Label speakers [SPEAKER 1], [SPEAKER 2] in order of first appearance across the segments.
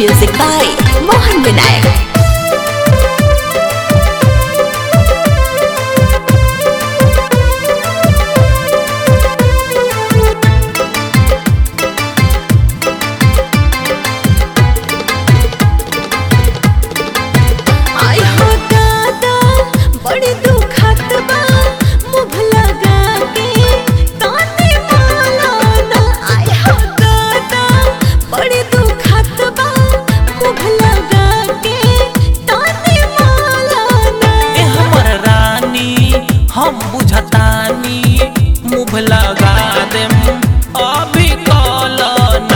[SPEAKER 1] Music by Mohan Vinayak.
[SPEAKER 2] हम बुझतानी मुँह लगा देम अभी कलना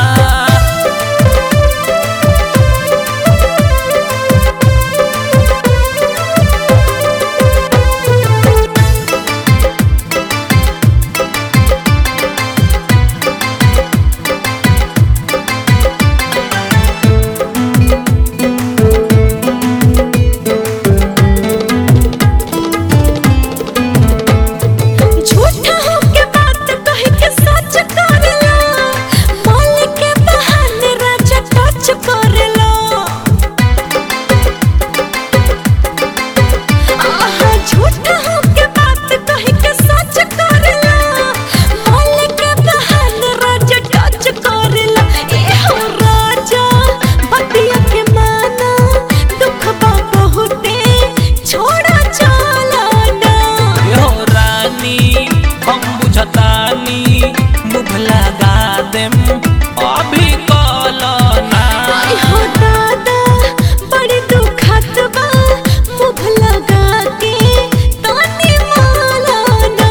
[SPEAKER 2] मुँह लगा देम अभी कलना
[SPEAKER 1] हो दादा बड़ी दुखत बा मुँह लगा के ताने मालाना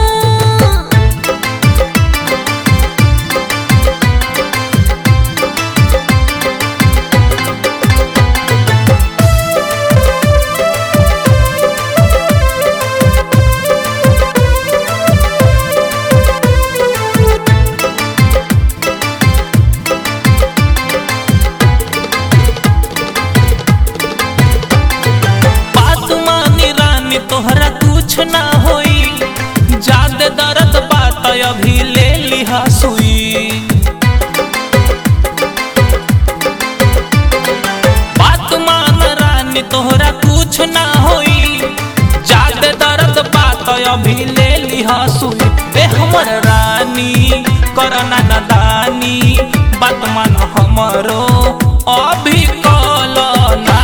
[SPEAKER 2] तोहरा कुछ ना होई ज्यादा दर्द बात अभी ले लिहा सुई बात मान रानी तोहरा कुछ ना होई ज्यादा दर्द बात अभी ले लिहा सुई ए हमर रानी करना नादानी बात मान हमरो अभी कलना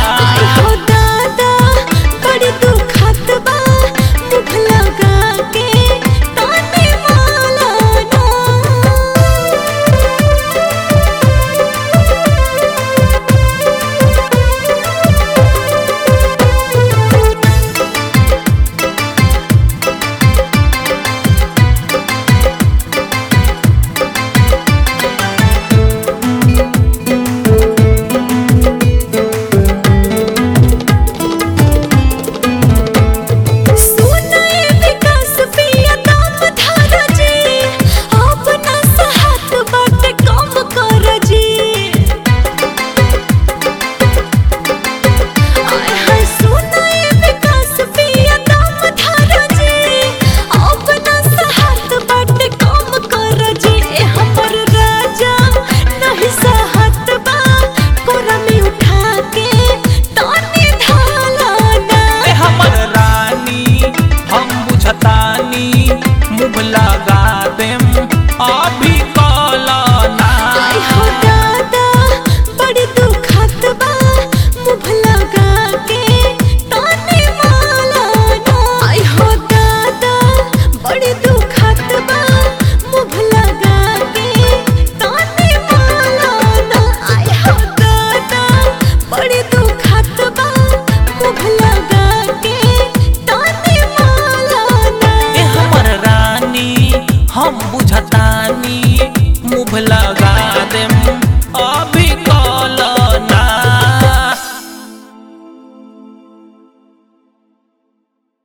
[SPEAKER 2] मुँह लगा देम अभी कलना
[SPEAKER 1] हो दादा बड़ी दुखत बा मुँह लगा के ताने मालाना हो दादा बड़ी दुखत बा मुँह लगा के ताने मालाना हो दादा बड़ी दुखत बा मुँह लगा के ताने मालाना
[SPEAKER 2] हम बुझतानी मुँह लगा